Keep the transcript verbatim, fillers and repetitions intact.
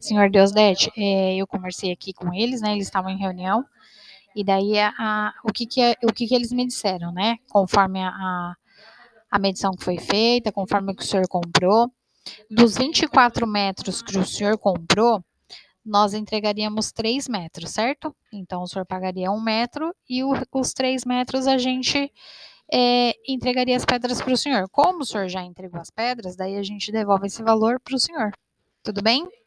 Senhor Deusdedit, eh, eu conversei aqui com eles, né, eles estavam em reunião, e daí a a o que que é o que que eles me disseram, né, conforme a a a medição que foi feita, conforme o que o senhor comprou, dos vinte e quatro metros que o senhor comprou, nós entregaríamos três metros, certo? Então o senhor pagaria um metro e o os três metros a gente, eh, entregaria as pedras para o senhor. Como o senhor já entregou as pedras, daí a gente devolve esse valor para o senhor. Tudo bem?